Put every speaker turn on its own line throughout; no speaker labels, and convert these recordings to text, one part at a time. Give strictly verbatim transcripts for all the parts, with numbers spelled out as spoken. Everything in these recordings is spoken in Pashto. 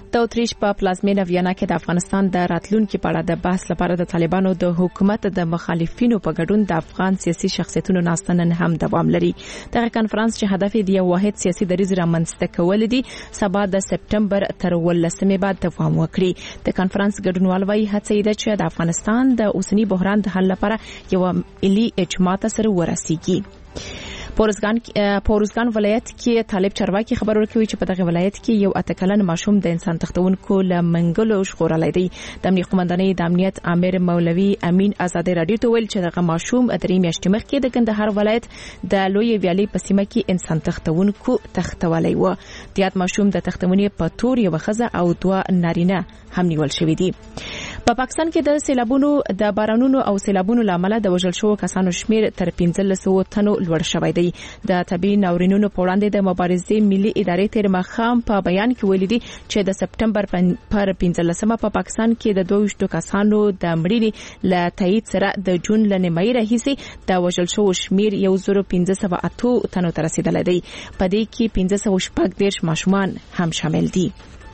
د اتریش په پلازمینه ویانا کې د افغانستان د راتلونکي په اړه د بحث لپاره د طالبانو د حکومت د مخالفینو په ګډون د افغان سیاسي شخصیتونو ناستنن هم دوام لري. دغه کانفرنس چې هدف یې یو واحد سیاسي دریځ رامنځته کول دي سبا د سپټمبر تر ولسمې بعد دوام وکړي. د کانفرنس ګډونوال وايي هڅه ده چې د افغانستان د اوسنی بحران د حل لپاره یو ملي اجماع ته سره ورسیږي. پورزګان پورزګان ولایت کې طالب چارواکي خبر ورکوي چې په دغه ولایت کې یو اتکلن ماشوم د انسان تختونکو لمنګلو شخورلای دی. د امنیت قومندانۍ د امنیت امیر مولوي امین آزاد رادیو ته ویل چې دغه ماشوم درې میاشتې مخکې د کندهار ولایت د لوی ویالي په سیمه کې انسان تختونکو تختولای و. د یاد ماشوم د تختونې په تور یو خزه او دوه نارینه هم نیول شوی دي. په پاکستان کې د سیلابونو د بارانونو او سیلابونو لامل د وژل شوو کسانو شمیر تر پنځلس سوه تنو لوړ شوی دی. د طبي ناورینونو په وړاندې د مبارزې ملي ادارې تیر مخام په بیان کې ویلي دي چې د سپټمبر پر پنځلسمه په پاکستان کې د دوه ویشت کسانو د مړینې له تایید سره د جون له نیمایي راهیسې د وژل شوو شمیر یو زر پنځه سوه اته تنو ته رسیدلی دی. په دې کې پنځه سوه شپږ دېرش ماشومان هم شامل دي.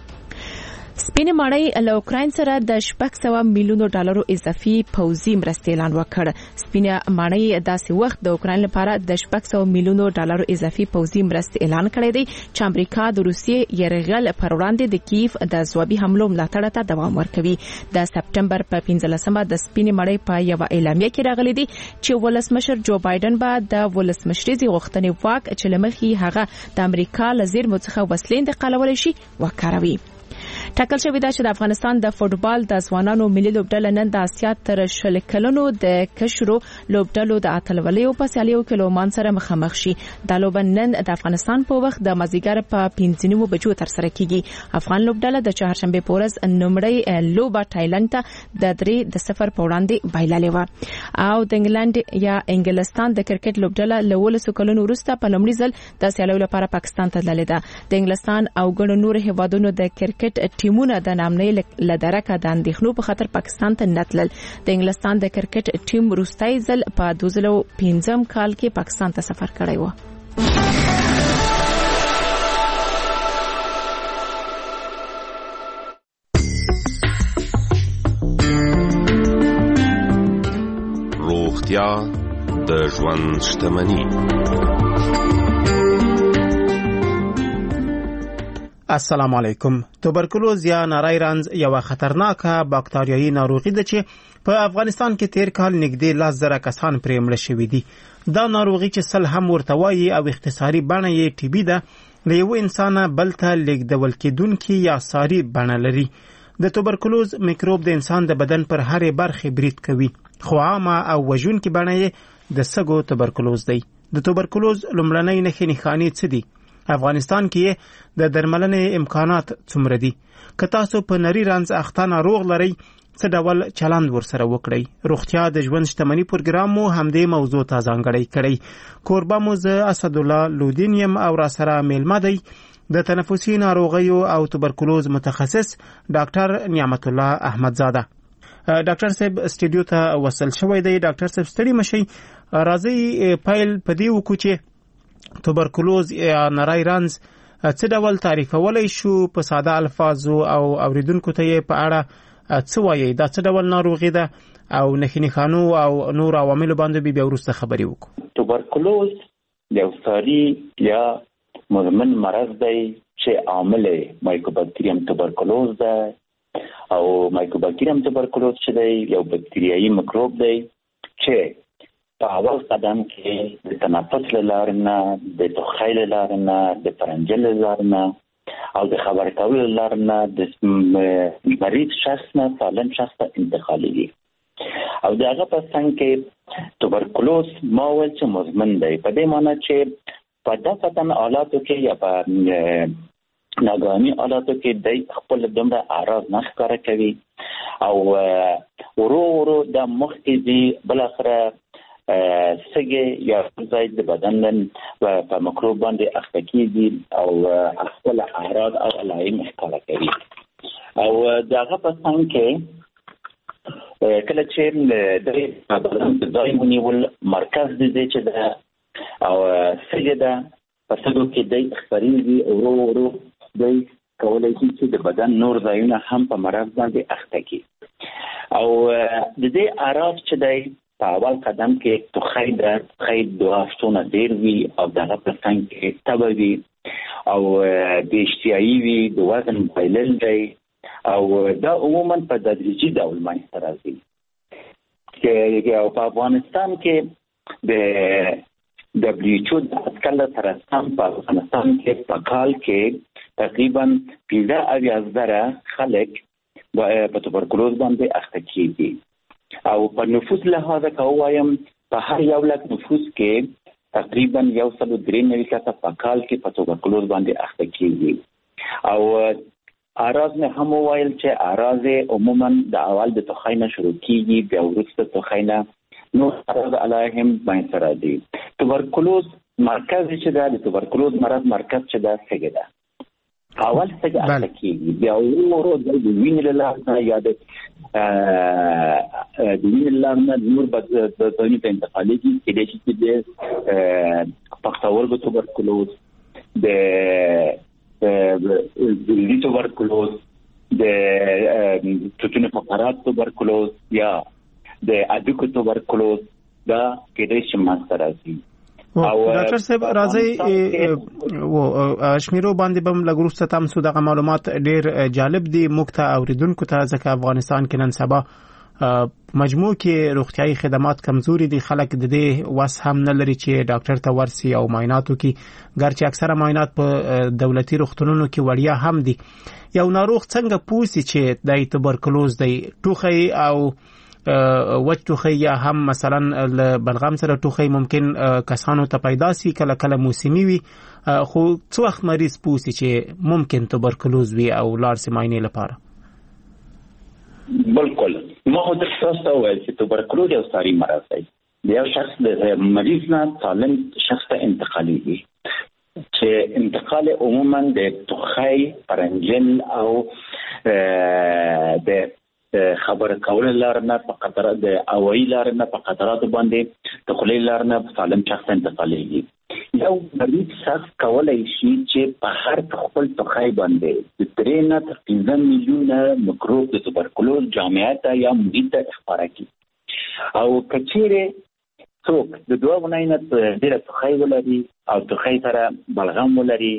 سپین ماړی له اوکراین سره د شپږ سوه میلیونو ډالرو اضافي پوځي مرستې اعلان وکړ. سپین ماړی داسې وخت د اوکراین لپاره د شپږ سوه میلیونو ډالرو اضافي پوځي مرستې اعلان کړی دی چې امریکا د روسیې یرغل پر وړاندې د کیف د ځوابي حملو ملاتړ ته دوام ورکوي. د سپټمبر په پنځلسمه د سپین ماړی په یو اعلامیه کې راغلی دی چې ولسمشر جو بایدن به د ولسمشریزي غوښتنې واک چې لمخې هغه د امریکا له زیرمو څخه وسلې انتقالول شي وکاروي. ټاکل شوی دا چې د افغانستان د فوټبال د ځوانانو ملي لوبډله نن د اسیا تر شل کلونو د کشرو لوبډلو د اتلولیو په سیالیو کې لومان سره مخامخ شي. د لوب نن د افغانستان په وخت د مازیګر په پنځه نیمو بجو تر سره کیږي. افغان لوبډله د چهارشنبه په ورځ نومړی لوبه تایلند ته د درې د صفر په وړاندې بایللې و او د انګلند یا انګلستان د کرکټ لوبډله له ولسو کلونو وروسته په لومړي ځل د سیالیو لپاره پاکستان ته تللې ده. د انګلستان او ګڼو نور هیوادونو د کرکټ ټیمونه د نامنۍ لدرکه د اندېښنو په خاطر پاکستان ته نتلل. د انګلستان د کرکټ ټیم وروستۍ ځل په دوه زره پنځم کال کې پاکستان ته سفر کړی و.
روغتیا د ژوند شتمني.
السلام علیکم. توبرکلوز یا نری رنځ یو خطرناکه باکتریایي ناروغي ده چې په افغانستان کې تیر کال نږدې لس زره کسان پرې مړه شوي دي. دا ناروغي چې سل هم ورته وایي او اختصاري بڼه یې ټي بي ده له یو انسانه بل ته لیږدول کېدونکي یا ساري بڼه لري. د توبرکلوز میکروب د انسان د بدن پر هرې برخې برید کوي خو عامه او وژونکې بڼه یې د سږو توبرکلوز دی. د توبرکلوز لومړنۍ نښې نښانې څه دي؟ افغانستان کې د درملنې امکانات څومره دي؟ که تاسو په نری رنځ اخته ناروغ لرئ څه ډول چلند ورسره وکړئ؟ روغتیا د ژوند شتمني پروګرام مو همدې موضوع ته ځانګړی کړی. کوربه مو زه اسدالله لودین یم او راسره میلمه دی د تنفسي ناروغیو او توبرکلوز متخصص ډاکټر نعمت الله احمدزاده. ډاکټر صاحب استودیو ته وصل شوی دی. ډاکټر صاحب ستړي مشئ، راځئ پیل په دې وکړو چې توبرکلوز یا نری رنځ څه ډول تعریفولی شو په ساده الفاظو او اوریدونکو ته یې په اړه څه وایي؟ دا څه ډول ناروغي ده او نښې نښانو او نور عواملو باندې به بیا وروسته خبرې وکړو.
توبرکلوز یو ساري یا مزمن مرض دی چې عامل مایکوبکتریم توبرکلوز ده او مایکوبکتریم توبرکلوز چې دی یو بکتریایي میکروب دی چې په اول قدم کې د تنفس له لارې نه، د ټوخۍ له لارې نه، د پرنجل له لارې نه او د خبرې کولو له لارې نه د مریض شخص نه سالم شخص ته انتقالېږي. او د هغه په څنګ کې توبرکلوز ما ویل چې مزمن دی، په دې معنی چې په دفتن حالاتو کې یا په ناګهاني حالاتو کې دی خپل دومره اعراض نه ښکاره کوي او ورو ورو د مخکې ځي بالاخره سږي یا ځای د بدن په میکروب باندې اخته کېږي او خپل اعراض او علائم ښکاره کوي. او د هغه په څنګ کې کله چې د بدن د ځای ونیول مرکز د دې چې ده او سږي ده په سږو کې دی خپرېږي ورو ورو دی کولای شي چې د بدن نور ځایونه هم په مرض باندې اخته کړي. او د دې اعراض چې دی په اول قدم کې توخی ده، توخی دوه هفتونه ډېر وي او دغه په څنګ کې تبه وي او د اشتهایي وي، د وزن بایلل دی او دا عموما په تدریجي ډول منځته راځي. چې په افغانستان کې د دبلیو ایچ او د اټکل سره سم په افغانستان کې په کال کې تقریبا پنځه اویا زره خلک په توبرکلوز باندې اخته کیږي او په نفوس لحاظه که وایم په هر یو لک نفوس کې تقریبا یو سل درې نوي کسه په کال کې په توبرکلوز باندې اخته کیږي. او اعراض مې هم وویل چې اعراض عموما د اول د توخی نه شروع کیږي، بیا وروسته توخی نه نو اعراض علیهم باندې سره دي. توبرکلوز مرکز چې دا د توبرکلوز مرض مرکز چې دا سګه ده اول څنګه اخته کیږي، بیا ورو د وینې له لارې یا د د وینې له لارې نور بدني ته انتقالېږي، کېدای شي چې د پښتورګو توبرکلوز، د د توبرکلوز، د ټوټونو فقرات توبرکلوز یا د اډوکو توبرکلوز دا کېدای شي منځته راځي.
او ډاکټر صاحب راځي و شمیرو باندې بم لګروسته تاسو دغه معلومات ډیر جالب دي موږ ته اوریدونکو ته، ځکه افغانستان کې نن سبا مجموع کې روغتيایي خدمات کمزوري دي، خلک د دې وس هم نه لري چې ډاکټر ته ورسي او معایناتو کې، ګرچې اکثره معاینات په دولتي روغتونونو کې وړیا هم دي. یو ناروغ څنګه پوسی چې د توبرکلوز دی؟ ټوخی او وچ ټوخی یا هم مثلا بلغم سره ټوخی ممکن کسانو ته پیدا سي، کله کله موسمي وي، خو څو وخت مریض پوسی چې ممکن توبرکلوز وي او لار سي معاینې لپاره؟
بالکل ما خو د تاسو وایي چې توبرکلوز یو ساري مرض دی، یو شخص د مریض نه سالم شخص ته انتقالي وي چې انتقال عموما د توخی، پرنجل او د خبر کول لار نه په قطره د اوایي لار نه په قطرات باندې د خلې لار نه سالم شخص انتقالېږي. یو مریض شخص کولای شي چې په هر خپل توخی باندې د درې نه تر پنځه میلیونه مکروب د توبرکلوز جامعه یا محیط ته خپاره کړي. او کچېره څوک د دوه غونې نه ډېر توخی ولري او توخی سره بلغم ولري،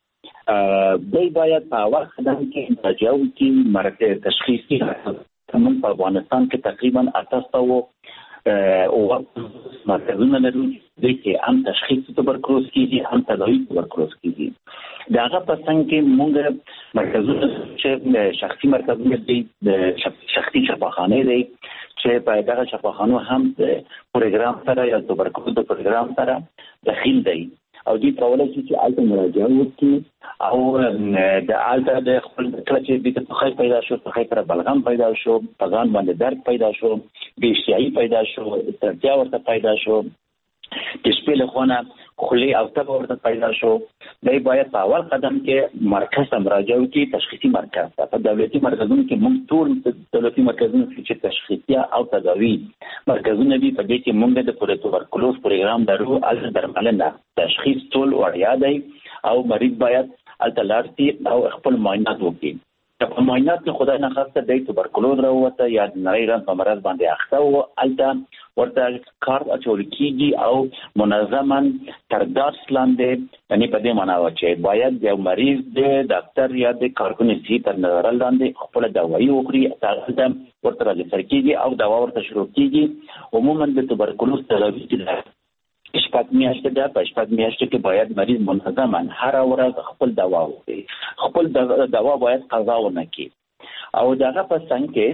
دوی باید په اول قدم کې مراجعه وکړي مرکز تشخیصي. موږ په افغانستان کې تقریبا اته سوه او مرکزونه لرو دوی چې هم تشخیص توبرکلوز کیږي هم تداوی توبرکلوز کیږي. د هغه په څنګ کې موږ مرکزونه چې شخصي مرکزونه دي، د شخصي شفاخانه دي چې په دغه شفاخانو هم پروګرام سره یا توبرکلوز د پروګرام سره داخل دي او دې کولای شي چې الته مراجعه وکړي او د الته د خپل کله چې د توخی پیدا شو، توخی سره بلغم پیدا شو، په ځان باندې درد پیدا شو، بې اشتهایي پیدا شو، ستړیا ورته پیدا شو، د شپې له خوا نه خولې او تبه ورته پیدا شو، دی باید په اول قدم کې مرکز ته مراجعه وکړي، تشخیصي مرکز ته. په دولتي مرکزونو کې موږ ټول دولتي مرکزونو چې تشخیصي او تداوي مرکزونه دي، په دې کې موږ د توبرکلوز پروګرام لرو، هلته درملنه تشخیص ټول وړیا دی او مریض باید هلته لاړ شي او خپل معاینات وکړي. که په معاینات کې خدای نخواسته دی توبرکلوز راووته یا د نری رنځ په مرض باندې اخته و، هلته ورته کارت اچول کېږي او منظما تر درس لاندې، یعنې په دې معنا وه چې باید یو مریض د ډاکټر یا د کارکونې صحي تر نظر لاندې خپله دوايي وکړي، هلته ورته راجستر کېږي او دوا ورته شروع کېږي. عموما د توبرکلوز تداوي چې شپږ میاشتې ده، په شپږ میاشتو کې باید مریض منظما هر ورځ خپل دوا وکړي، خپل دوا باید قضا ونه کړي او دغه په څنګ کې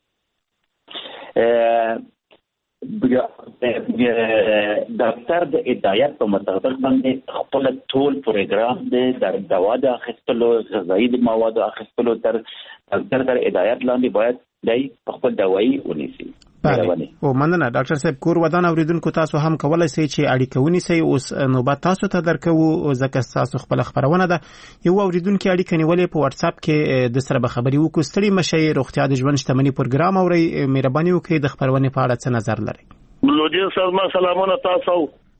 ډاکټر د هدایت په مطابق باندې خپل ټول پروګرام د دوا د اخیستلو، غذایي موادو اخیستلو تر ډاکټر تر هدایت لاندې باید دی خپل دوايي ونیسي.
بله او مننه ډاکټر صاحب. کور ودان اوریدونکو تاسو هم کولای شئ چې اړیکه ونیسئ. اوس نوبت تاسو ته درکو ځکه تاسو خپل خبرونه ده. یو اوریدونکو اړیکه نیولې په واتس اپ کې د سره به خبري وکړو. ستړي مشي روغتیا د ژوند شتمنۍ پروګرام اوري، مهرباني وکړئ د خبرونه په اړه څه نظر لرئ.
بلوجي صاحب ما سلامونه تاسو.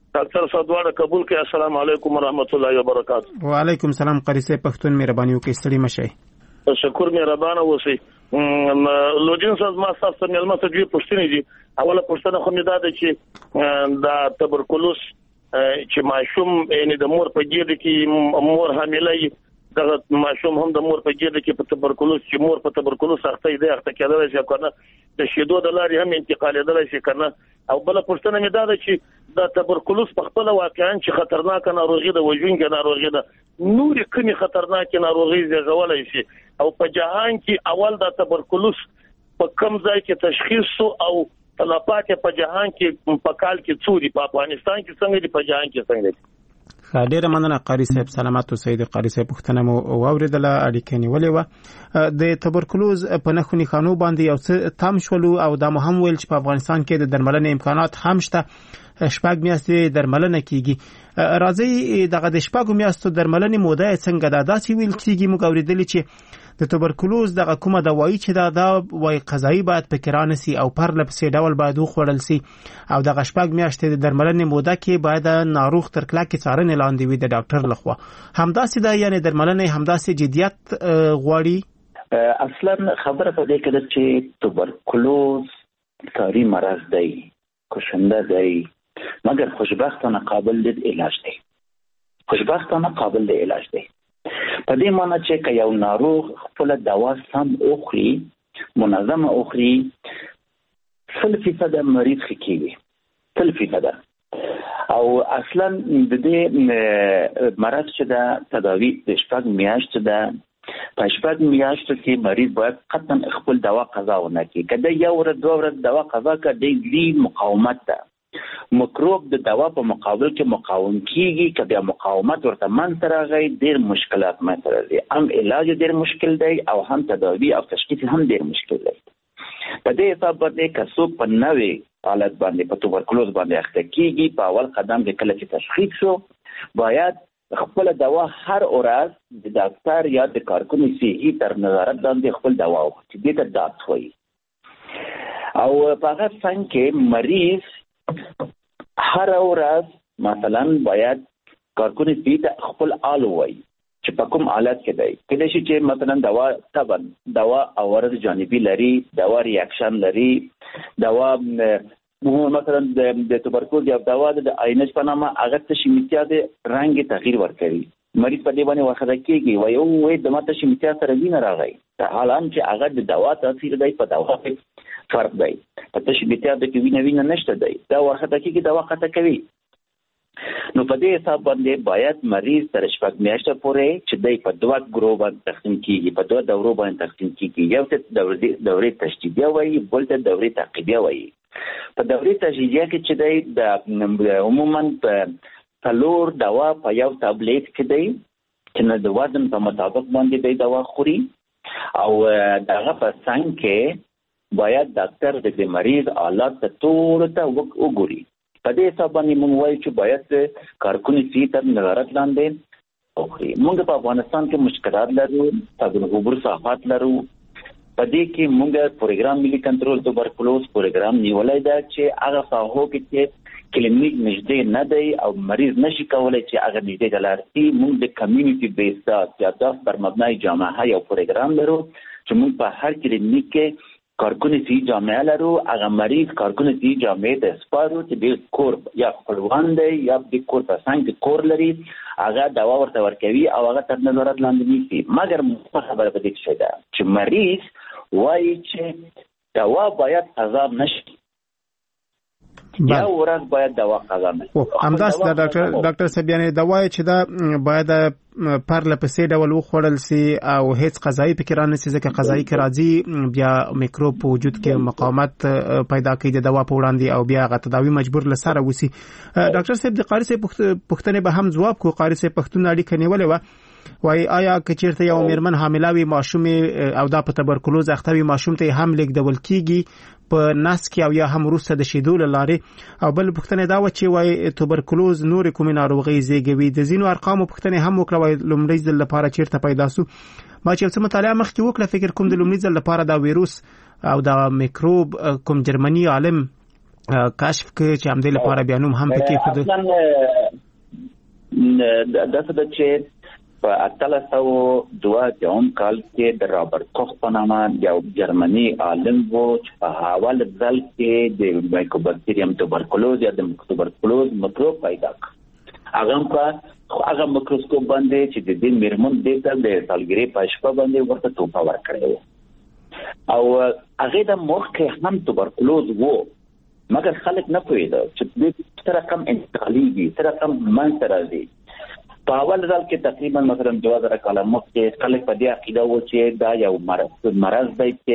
ډاکټر صاحب دواړه قبول کړئ. السلام علیکم ورحمت الله وبرکاته.
وعلیکم السلام. قاری صاحب پښتون مهرباني وکړئ، ستړي مشئ.
شکر مهربانه اوسئ. لوجین صاحب ما تاسو ته ملمه ته دوی پوښتنې دي. اوله پوښتنه خو مې دا ده چې دا تبرکلوس چې ماشوم یعنی د مور په ګیډه کې مور حامله دغه ماشوم هم د مور په ګیډه کې په تبرکلوس چې مور په تبرکلوس اخته دی اخته کېدل شي کنه د شیدو د لارې هم انتقالېدل شي کنه. او بل پوښتنه مې دا ده چې د تبرکلوس په خپل واقعا چې خطرناک ناروغي ده، وژونکې ناروغي ده، نور کومي خطرناک ناروغي زیږولای شي او په جهان کې اول د تبرکلوس په کم ځای کې تشخیص او تلفات په جهان کې په کال کې څوري، په افغانستان کې څنګه دي، په جهان کې څنګه دي؟
ډیره مننه قاری صاحب. سلامات اوسئ. د قاری صاحب پوښتنه مو واوریدله، اړیکه نیولې و. د تبرکلوز په نښو نښانو باندې یو څه تم شولو او دا مو هم ویل چې په افغانستان کې د درملنې امکانات هم شته. شپږ میاشتې درملنه کیږي. راځي دغه د شپږ میاشتو درملنې موده څنګه ده؟ داسې ویل کیږي موږ اوریدلی چې د تبرکلوز دغه کومه دوايي چې دا دا وای قضایي باید پکې رانسي او پر لپسې ډول باید وخوړل سي او دغه شپږ میاشتې د درملنې موده کې باید ناروغ تر کلکې څارنې لاندې وي د ډاکټر لخوا. همداسې ده، یعنی درملنې همداسې جدیت غواړي.
اصلا خبره په دې کې ده چې تبرکلوز کاری مرض دی، کشنده دی، مگر خوشبختانه قابل د علاج دی. خوشبختانه قابل د علاج دی. په دې معنی چې که یو ناروغ خپل دوا سم اخلي، منظم اخلي، سل فیصد مریض ښه کیږي، سل فیصد. او اصلا د دې مرض چې دا تداوی د شپږ میاشتې ده. په شپږ میاشتو کې مریض باید قطعا خپل دوا قضا ونه کړي. که د یو ورځ دوه ورځ دوا قضا کړي، د مقاومت ده، مکروب د دوا په مقابل کې مقاوم کیږي. که بیا مقاومت ورته منځ راغی، ډېر مشکلات منځ راځي. هم علاج ډېر مشکل دی او هم تداوی او تشخیص هم ډېر مشکل دی. په دې حساب باندې که څوک په نوې حالت باندې په تبرکلوز باندې اخته کیږي، په اول قدم کې کله چې تشخیص شو، باید خپل دوا هر ورځ د ډاکټر یا د کارکون صحي تر نظارت لاندې خپل دوا وخوري، دې ته ډاکټر وایي. او په هغه څنګه کې مریض هر ورځ مثلا باید کارکون صحي ته خپل آل وایي چې په کوم حالت کې دی. کله چې مثلا دوا طبعا دوا عوارض جانبي لري، دوا ریاکشن لري، دوا مثلا د تبرکلوز یا دوا د آینش په نامه هغه تشمیتیا د رنگ تغییر ورکوي. مریض په دې باندې وخت کېږي وایي او وایي د ماته تشمیتیا سره وینه راغی، حالان چې هغه د دوا تاثیر دی په دوا فرق دی. په تشمیتیا د کې وینه وینه نشته دی، دا وخت کېږي دوا قطع کوي. نو په دې حساب باندې باید مریض تر شپږ میاشتې پورې چې دی په دوه ګروپ باندې تقسیم کیږي، په دوه دورو باندې تقسیم کیږي. یو ته دورې دورې تشدیدیه وایي، بل ته دورې تعقیبیه وایي. په دورې تشدیدیه کې چې دی د عموما په څلور دوا په یو ټابلیټ کې دی چې د وزن په مطابق باندې دی دوا خوري. او دغه په څنګ کې باید ډاکټر د مریض حالات ته ټول ته وګوري. په دې حساب باندې موږ وایو چې باید کارکونې صحي تر نظارت لاندې وخوري. موږ په افغانستان کې مشکلات لرو، د عبور صحافت لرو. په دې کې موږ پروګرام ملي کنټرول تبرکلوز پروګرام نیولای دی چې هغه ساحو کې چې کلینیک نږدې نه دی او مریض نشي کولای چې هغه نږدې دلارتي، موږ د کمیونټي بیس سیاست پر مبنای جامعه یو پروګرام لرو چې موږ په هر کلینیک کې کارکونې صحي جامعه لرو. هغه مریض کارکونې صحي جامعې ته سپارو چې د کور یا خپلوان دی یا د کور په څنګ کې کور لري، هغه دوا ورته ورکوي او هغه تر نظارت لاندې نیسي. مګر خبره په دې کې ده چې مریض وایي چې دوا باید قضا نشي، یا ورځ باید دوا قضا نشي.
همداس دا ډاکټر ډاکټر صاحب یعنی دوا چې دا باید پر لپسې ډول وخوړل سي او هیڅ قضایي فکر نه سي، ځکه قضایي کې راځي بیا میکروب په وجود کې مقاومت پیدا کوي د دوا په وړاندې او بیا غته تداوی مجبور لسره وسی. ډاکټر صاحب د قاری صاحب پښتنې به هم جواب کو. قاری صاحب پښتون اړیکه نیولې و وای آیا کچیرته یو میرمن حامله وي ماشوم او دا په تبرکلوز اخته وي، ماشوم ته هم لیکدول کیږي په نس کې او یا هم وروسته د شیدو لارې؟ او بل پښتنه دا و چې وای تبرکلوز نور کومې ناروغي زیږوي. د زینو ارقام پښتنه هم وکړه وای لومړی ځل لپاره چیرته پیدا سو. ما چې څه مطالعه مخکې وکړه فکر کوم د لومړي ځل لپاره دا ویروس او دا میکروب کوم جرمني عالم کشف کړ چې همدې لپاره بیا نوم هم پکې خود
اصلا د څه د چې په اتلس سوه دوه اتیاوم کال کې د رابرټ کوخ په نامه یو جرمني عالم و چې په حواله ځل کې د مایکوبکټریم توبرکلوز یا د توبرکلوز مکروب پیدا کړ. هغه په هغه میکروسکوپ باندې چې د دې میرمن د د سالګری په شپه باندې ورته توپا ورکړی او هغه د مخ کې هم توبرکلوز وو، مګر خلک نه پوهېده چې د څه رقم انتقالي دي، څه رقم منځته راځي. په اول ځل کې تقریبا مثلا دوه زره کاله مخکې خلک په دې عقیده و چې دا یو مرض مرض دی چې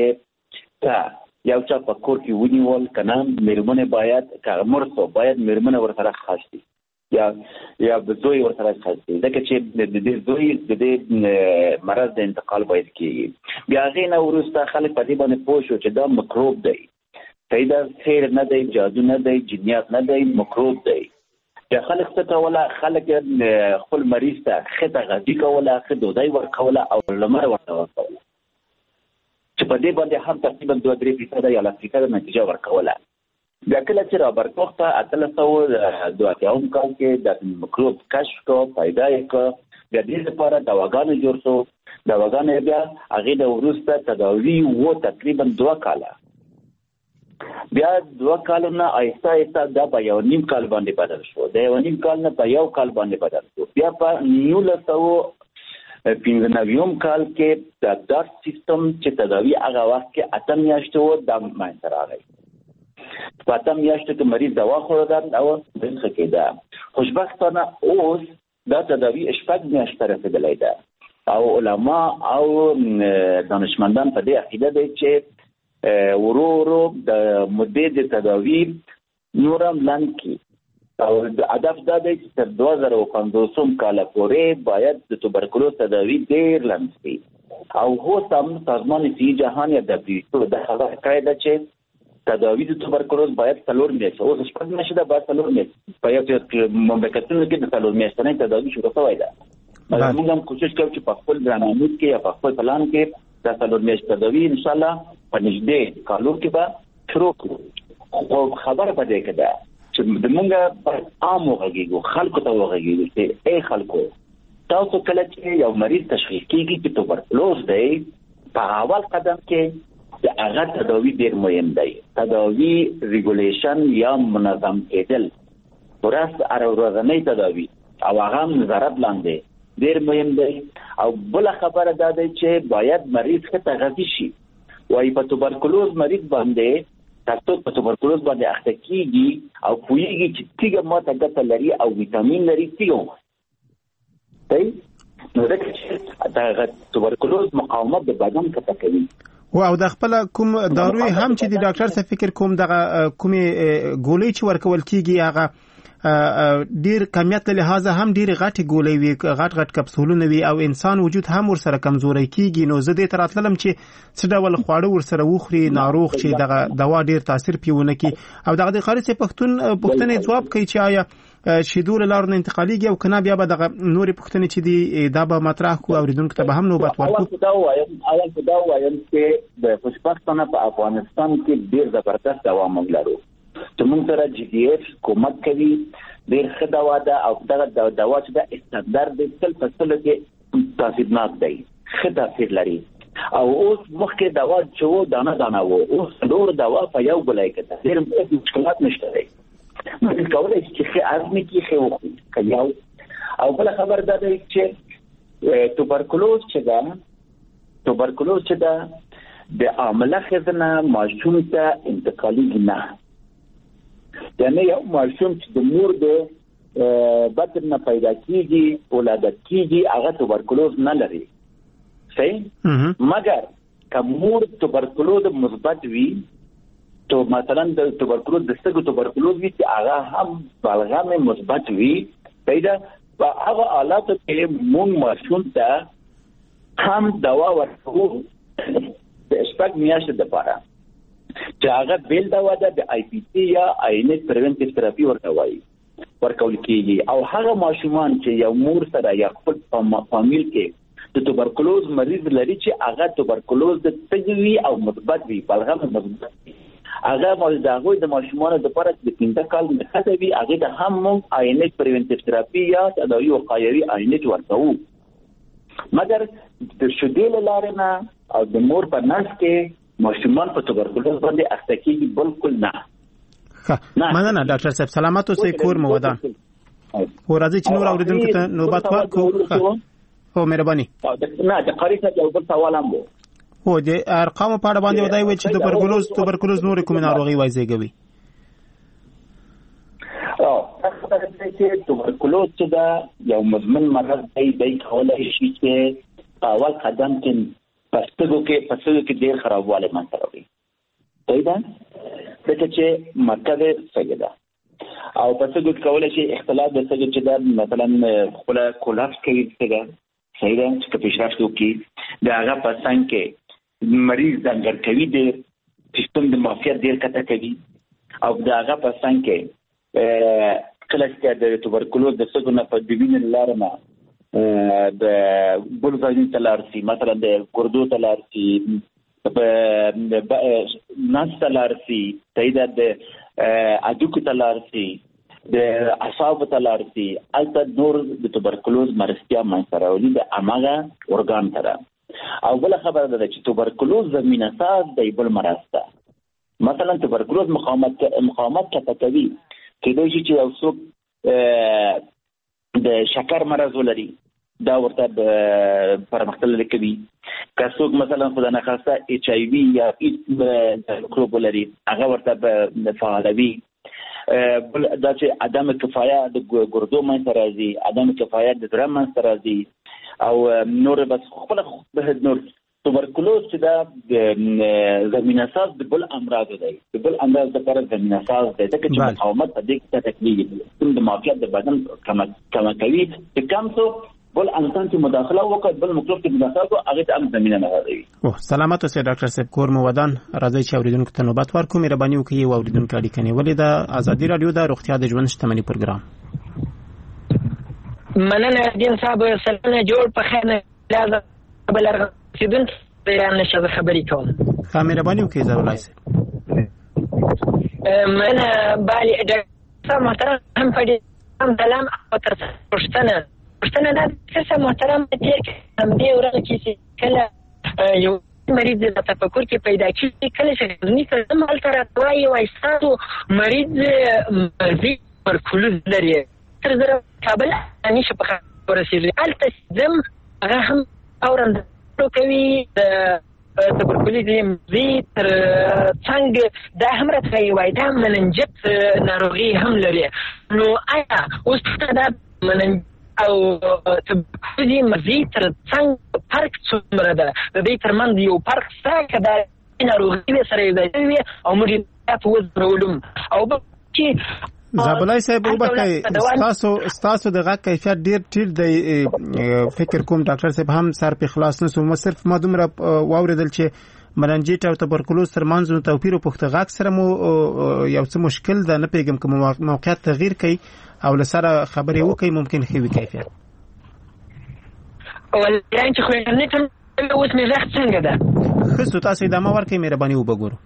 یو چا په کور کې ونیول کنه میرمن باید کارمرسو باید میرمن ورسره خاص دي یا یا د زوی ورسره خاص دي ځکه چې د دې زوی د دې مرض د انتقال باید کیږي. بیا غینه ورسته خلک په دې باندې پوه شو چې دا مکروب دی، پیدا خیر نه دی، جادو نه دی، جنیات نه دی، مکروب دی. چې خلک څه کوله، خلک خپل مریض ته خطه غذی کوله، خطه دوی ورکوله او لمر ورته ورکوله چې په دې باندې هم تقریبا دوه درې فیصد یا لس فیصد نتیجه ورکوله. بیا کله چې رابرټ کوخ ته اتلس سوه دوه اتیاوم کال کې د مکروب کشف کو پیدا یې کو، بیا دې لپاره دواګانې جوړ شو. دواګانې بیا هغې د وروسته تداوي و تقریبا دوه کاله، بیا دوه کالونه آهسته آهسته دا په یو نیم کال باندې بدل شو، د یو نیم کال نه په یو کال باندې بدل شو. بیا په نولس سوه پنځه نوېم کال کې د داټ سیستم چې تداوي هغه وخت کې اته میاشتې و دا منځته راغی. په اته میاشتو کې مریض دوا خوړه او ښه کېده. خوشبختانه اوس دا تداوي شپږ میاشتې رسېدلی ده او علما او دانشمندان په دې عقیده دی چې ورو ورو د مدې د تداوي نورم لاندې کړي او هدف دا دی چې تر دوه زره پنځوسم کاله پورې باید د توبرکلوز تداوي ډېر لاندې شي. او اوس هم سازمان صحي جهان یا دبلیو دا خبره کړې ده چې تداوی د توبرکلوز باید څلور میاشتې اوس شپږ میاشتې ده باید څلور میاشتې په یو مملکتونو کې د څلور میاشتنۍ تداوي شروع شوی ده. موږ هم کوشش کوو چې په خپل برنامه کې یا په خپل پلان کې د څلور میاشتې تداوي انشاءالله په نږدې کالو کې به شروع کړو. خو خبره په دې کې ده چې موږ باید عام وغږیږو، خلکو ته وغږیږو چې ای خلکو تاسو کله چې یو مریض تشخیص کېږي چې توبرکلوز دی په اول قدم کې د هغه تداوی ډیر مهم دی. تداوی ریګولیشن یا منظم کېدل ورس ورځنۍ تداوی او هغه نظارت لاندې ډیر مهم دی. او بل خبره دا دی چې باید مریض ښه تغذیه شي. وایي په توبرکلوز مریض باندې تاسو په توبرکلوز باندې اخته کیږي او پوهیږي چې تیګه ماته ګټه لري او ویټامین لري تیګه دی نو ځکه چې دا توبرکلوز مقاومت د بدن کته کوي.
او د خپل کوم داروی هم چې د ډاکټر څخه فکر کوم دغه کومې ګولۍ چې ورکول کیږي هغه ډیر کمیت له لحاظه هم ډیر غټ ګولۍ وي، غټ غټ کپسولونه وي او انسان وجود هم ورسره کمزوري کیږي. نو زه دې تراتلم چې څه ډول خواړه ورسره وخوري ناروغ چې دغه دوا ډیر تاثیر پیونه کی او دغه د خارجي پښتون پښتنې جواب کوي چې آیا شیدول لار نه انتقاليږي او کنه بیا به دغه نورې پښتنې چې دی دا به مطرح کو او ریدونکو ته به هم نوبت ورکو.
اول دا وایم اول دا وایم چې د خوشبختانه په افغانستان کې ډیر زبردست دوا موږ لرو چې موږ سره جی ډي اف کومک کوي، ډیر ښه دوا ده او دغه دوا چې د استاندارد د تل په تل کې تاثیرناک دی، ښه تاثیر لري. او اوس مخکې دوا چې و دانه دانه و اوس ډور دوا په یو بلای کې ده، ډیر مشکلات نشته دی. موږ کولای شو چې ښه ازمې کې ښه وخورو یو. او بله خبر دا دی چې توبرکلوز چې ده توبرکلوز چې ده د عامله ښځه نه ماشوم ته انتقالېږي نه. یعنی یو ماشوم چې د مور د بطن نه پیدا کېږي ولادت کېږي هغه توبرکلوز نه لري، صحیح؟ مګر که مور توبرکلوز مثبت وي تو مثلا د توبرکلوز د سږو توبرکلوز وي چې هغه هم بلغم مثبت وي پیدا په هغه حالاتو کې مونږ ماشوم ته هم دوا ورکوو د شپږ میاشتې دپاره چې هغه بیل دوا ده د آی پی سي یا آینټ پریونټیو تراپي ورته وایي ورکول کېږي. او هغه ماشومان چې یو مور سره یا خپل فامیل کې د توبرکلوز مریض لري چې هغه توبرکلوز د سږي وي او مثبت وي بلغم مثبت وي هغه مول دغه د ماشومان د لپاره د پنځه کال د خدوی هغه د هم مونږ عینک پریونټیو تراپي یا تداوی وقایوي عینک ورکوو مګر د شودې لاره نه او د مور په نس کې ماشومان په توبرکلوز باندې اخته کیږي بالکل نه.
ښه مننه ډاکټر صاحب سلامات اوسئ کور مو ودان. خو راځي چې نور اوریدونکو ته نوبت ورکړو. هو مهرباني.
نه د قاری ته یو بل سوال هم وو.
هو د ارقام په اړه باندې ودای وي چې توبرکلوز توبرکلوز نور کوم ناروغي وای زیږوي.
او تاسو ته چې توبرکلوز چې دا یو مزمن مرض دی د کولای شي چې اول قدم کې پښتو کې پښتو کې ډیر خرابواله مانته راوي. دا دا چې مرکز سګدا او پښتو کې کولای شي اختلاف د سګ چې دا مثلا خپل کولاپس کوي څنګه صحیح ده چې پیشرفت وکړي دا هغه پسند کې مریض څنګه کوي د سیستم د معافیت ډیر کته کوي او دا هغه پسند کې کله چې د توبرکلوز د سګو نه په دیوینه لار نه د بولځین تلارسي مثلا د ګردو تلارسي په ناس تلارسي صحیح ده د اډوکو تلارسي د اعصاب تلارسي البته نور د توبرکلوز مرستیا منځراولي د اماغه اورګان تر او بل خبره ده چې توبرکلوز زمينه ساز د بل مرض ده مثلا توبرکلوز مقاومت مقاومت کوي کله چې یو څوک د شکر مرض ولري دا ورته پرمختلل کوي که څوک مثلا خدای نخواسته ایچ آی وی یا میکروب ولري هغه ورته فعالوي بل دا چې عدم کفایه د ګردو منځ راځي عدم کفایه د زړه منځ راځي او نور بس خپل به نور توبرکلوز چې دا زمينه ساز د بل امراض دی د بل امراض لپاره زمينه ساز دی دا چې مقاومت په دې کې تکلیف د معافیت د بدن کم کم کوي چې کم څو بل انسان چې مداخله وکړي بل مکروب کې مداخله کوي هغه ته هم زمينه نه راځي.
او سلامات اوسئ ډاکټر صاحب کور مو ودان. راځي چې اوریدونکو ته نوبت ورکړو. مهرباني وکړئ او اوریدونکو اړیکه نیولې ده. ازادي رادیو د روغتیا د ژوند شتمنۍ پروګرام.
مننه دین صاحب سلامونه جوړ په خیر نه لازم بل رسیدون بیان نشه خبرې کوم.
ښه مهرباني وکړئ زولای صاحب.
مننه بالي ډاکټر محترم هم پدې هم دلم او تر پښتنه پښتنه دا څه محترم دې هم دې ورته چې کله یو مریض د تفکر کې پیدا کیږي کله چې ځنی کله مال تر توای وای ساتو مریض مرضی توبرکلوز لري تر زره کابل اني شپه ورسېږي الته زم هغه هم اورند کوي د توبرکلوز مرضی تر څنګه د همرته وای دا مننجت ناروغي هم لري نو آیا اوس دا مننجت او توبرکلوز مرضی تر څنګه فرق څومره ده د دې ترمنځ یو فرق څه کده ناروغي سره دی او موږ په وزرولم او چې
زابلای صاحب وبکای تاسو تاسو دغه کیفیت ډیر ټیل دی فکر کوم ډاکټر صاحب هم سر په خلاص نه سو صرف ما دومره واوریدل چې مننجیت او توبرکلوز ترمنځ توپیر او پختغاک سره مو یو څه مشکل ده نه پیګم کوم موقعیت تغییر کوي او لسره خبرې وکي ممکن خوي کیفیت
ول يعني خو نه کوم اوس مې زخت څنګه ده
خو تاسو د ما ورکې مهرباني وبګورو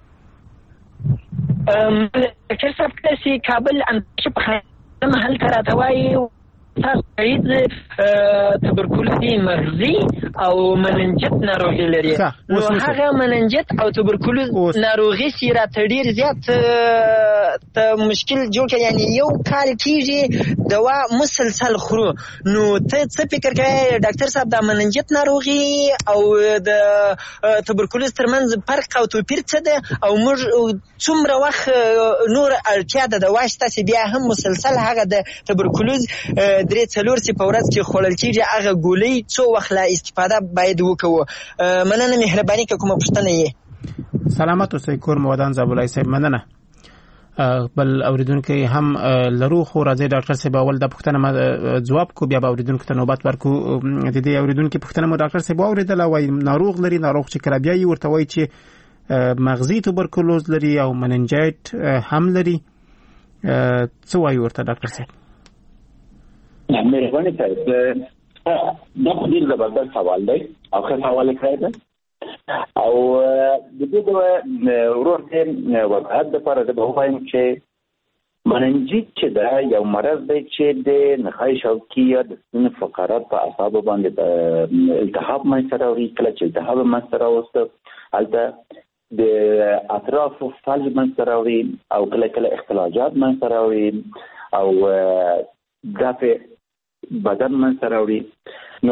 ام چې څه چې کابل ان چې په محل تر توای تاسو مریض توبرکلوز مرضی او مننجت ناروغي لري نو هغه مننجت او توبرکلوز ناروغي سره تډیر زیات ته مشکل جوړ کړي یعنی یو کال کیږي دوا مسلسل خورو نو ته څه فکر کوي ډاکټر صاحب د مننجت ناروغي او د توبرکلوز ترمنځ فرق او توپیر څه ده او موږ څومره وخت نور اړتیا ده د واشته چې بیا هم مسلسل هغه د توبرکلوز درې څلور سي په ورځ کې خولل کیږي هغه ګولۍ څو وخت لا استفاده باید وکړو مننه مهرباني کوم پښتنه یې
سلامات اوسئ کور مودان زابلای صاحب مننه بل اوریدونکو هم لرو خو راځي ډاکټر صاحب اول د پښتنه ما جواب کو بیا اوریدونکو ته نوبت ورکو د دې اوریدونکو پښتنه مو ډاکټر صاحب اوریدل وای ناروغ لري ناروغ چې کله بیا یې ورته وای چې مغزي توبرکلوز لري او مننجایت هم لري څه وای ورته ډاکټر صاحب
مهرباني صاحب دا ډېر زبردست سوال دی او ښه سوال کړی دی او د دې د ورور د وضاحت لپاره د وایم چې مننجیت چې دا یو مرض دی چې د نخاع شوکیه د سینې فقرات په اعصابو باندې التهاب منځته راوړي. کله چې التهاب منځته راوسته هلته د اطرافو فلج منځته راوړي او کله کله اختلاجات منځته راوړي او دافع بدن منځته راوړي. نو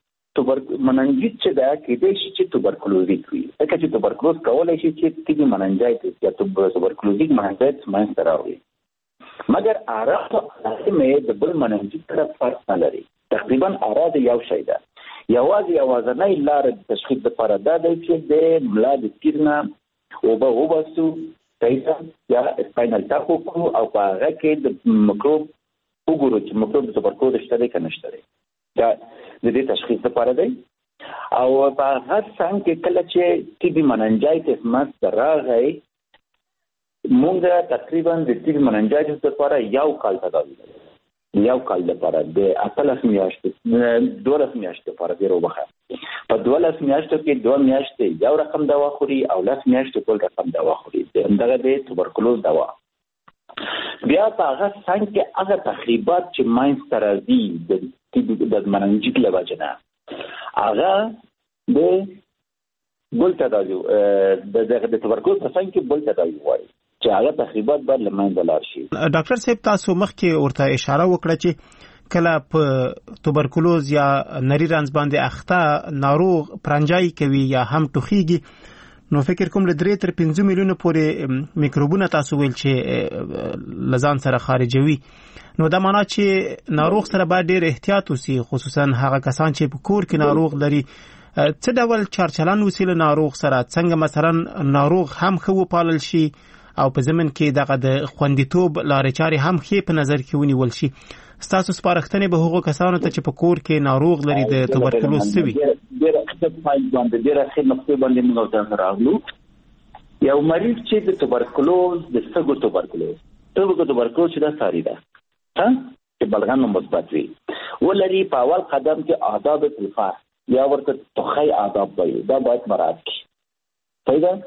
مننجیت چې دا کېدای شي چې توبرکلوزیک وي، ځکه چې توبرکلوز کولی شي چې تیږي مننجایتس یا توبرکلوزیک مننجایتس منځته راوړي. مګر اعراض مې د بل مننجیت سره فرق نه لري. تقریبا اعراض یو شی ده. یوازې یوازینۍ لاره د تشخیص لپاره دا دی چې د ملا د تیر نه اوبه وباسو، پیسه یا سپاینل ټاپ وکړو او په هغه کې د مکروب وګورو چې مکروب د توبرکلوز شته دی که نشته دی. دا د دې تشخیص لپاره دی. او په هر څنګه کې کله چې ټي بي مننجایتس منځته راغی، مونږ تقریبا د ټي بي مننجایتس لپاره یو کال تداوي کوو. یو کال لپاره د اتلس میاشتې دولس میاشتې لپاره ډېر وبخښه. په دولس میاشتو کې دوه میاشتې یو رقم دوا خوري او لس میاشتې بل رقم دوا خوري. همدغه د توبرکلوز دوا. بیا په هغه څنګ کې هغه تخریبات چې منځته راځي د مننجیت له وجې نه، هغه د بل تداوي د توبرکلوز په څنګ کې بل تداوي غواړي چې هغه تخریبات باید له منځه لاړ شي.
ډاکټر صاحب تاسو مخکې ورته اشاره وکړه چې کله په توبرکلوز یا نری رنځ باندې اخته ناروغ پرنجای کوي یا هم ټوخیږي، نو فکر کوم له درې تر پنځه میلیونه پورې میکروبونه تاسو ویل چې لزان سره خارجوي. نو دا معنا چې ناروغ سره باید ډېر احتیاط وسی، خصوصا هغه کسان چې په کور کې ناروغ لري. څه ډول چارچلن وسیله ناروغ سره، څنګه مثلا ناروغ هم ښه وپالل شي او په ضمن کې دغه د خوندیتوب لارې چارې هم ښې په نظر کې ونیول شي. ستاسو سپارښتنې به هغو کسانو ته چې په کور کې ناروغ لري د توبرکلوز څه وي؟
ډېره ښه پوینټ باندې ډېره ښه نقطې باندې موږ ورته راغلو. یو مریض چې د توبرکلوز د سږو توبرکلوز سږو توبرکلوز چې دا ساري ده چې بلغم مثبت وي ولري، په اول قدم کې آداب الفار یا ورته توخی آداب وایي، دا باید مراعات کړي. صحیح ده؟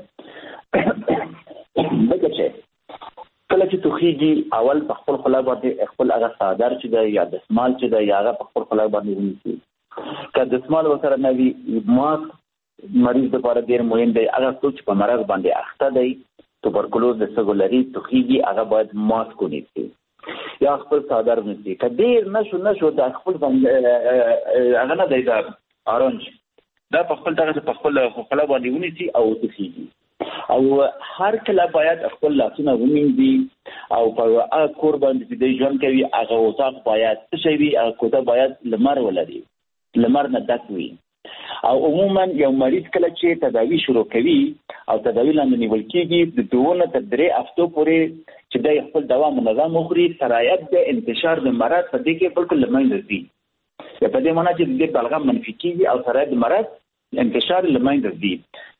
ځکه چې کله چې توخیږي اول په خپل خوله باندې خپل هغه څادر چې دی یا دسمال چې دی هغه په خپل خوله باندې ونیسي. که دسمال ورسره نه وي، ماسک مریض لپاره ډېر مهم دی. هغه څوک چې په مرض باندې اخته دی، توبرکلوز د سږو لري، توخیږي، هغه باید ماسک ونیسي یا خپل څادر ونیسي. که ډېر نشو نشو د خپل هغه نه دی دا اورنج دا په خپل دغه په خپل خوله باندې ونیسي او توخیږي. او هر کله باید خپل لاسونه ومینځي او په هغه کور باندې چې دی ژوند کوي هغه اتاق باید څه شی وي، هغه کوټه باید لمر ولري، لمر نه ډک وي. او عموما یو مریض کله چې تداوي شروع کوي او تداوي لاندې نیول کېږي، د دوه نه تر درې هفتو پورې چې دی خپل دوا منظم وخوري، سرایت د انتشار د مرض په دې کې بالکل له منځه ځي. په دې معنی چې د بلغم منفي کېږي او سرایت د مرض انتشار له منځه ځي.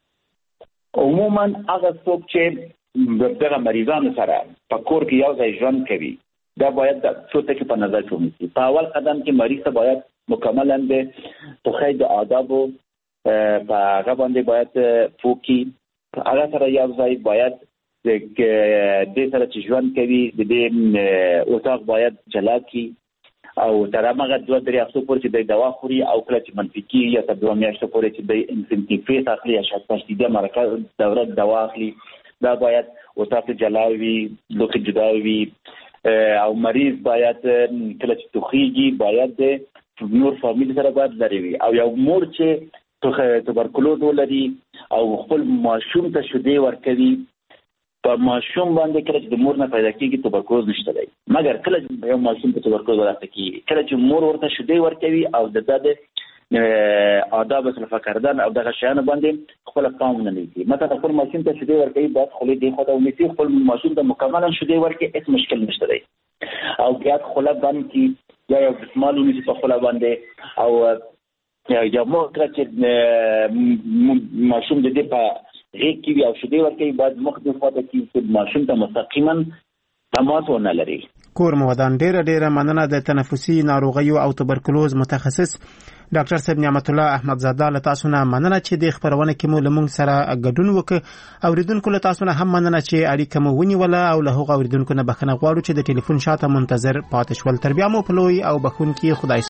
عموما هغه څوک چې دغه مریضانو سره په کور کې یو ځای ژوند کوي، دا باید د څو ټکي په نظر کې ونیسي. په اول قدم کې مریض ته باید مکملا د توخی د آدابو په هغه باندې باید پوکي، هغه سره یو ځای باید د دې سره چې ژوند کوي د دې اتاق باید جلا کړي او تر هغه دوه درې هفتو پورې چې د دوا خوري او کله چې منفي کېږي یا تر دوه میاشتو پورې چې د انسنټیفیس اخلي یا تشدیده مرکز دوره دوا اخلي، دا باید اتاق جلا وي، لوښي جدا وي. او مریض باید کله چې توخیږي باید د نور فامیل سره باید لرې وي. او یو مور چې توبرکلوز ولري او خپل ماشوم ته شیدې ورکوي، په ماشوم باندې کله چې د مور نه پیدا کېږي توبرکلوز نشته دی. مګر کله چې یو ماشوم په توبرکلوز ورته کېږي، کله چې مور ورته شیدې ورکوي او د ده د آداب صرفه کردن او دغه شیانو باندې خپل پام نه نیسي، مثلا خپل ماشوم ته شیدې ورکوي باید خولې دې خوا ته ونیسي، خپل ماشوم ته مکملا شیدې ورکړي، هېڅ مشکل نشته دی. او بیا خوله بند کړي یا یو دسمال ونیسي په خوله باندې. او یو مور کله چې ماشوم د دې په غیږ کې وي او شیدې ورکوي باید مخ دې خوا ته کړي چې ماشوم ته مستقیما تماس ونه لري.
کور مو ودان ډیره ډیره مننه د تنفسي ناروغیو او توبرکلوز متخصص ډاکټر صاحب نعمت الله احمدزاده له تاسو نه مننه چې د خبرونه کې مو لمونږ سره ګډون وکړ. اوریدونکو له تاسو نه هم مننه چې اړیکه مو ونیوله او له هغو اوریدونکو نه بخښنه غواړو چې د ټلیفون شاته منتظر پاتې شول. تر بیا مو په لوی او بخښونکي خدای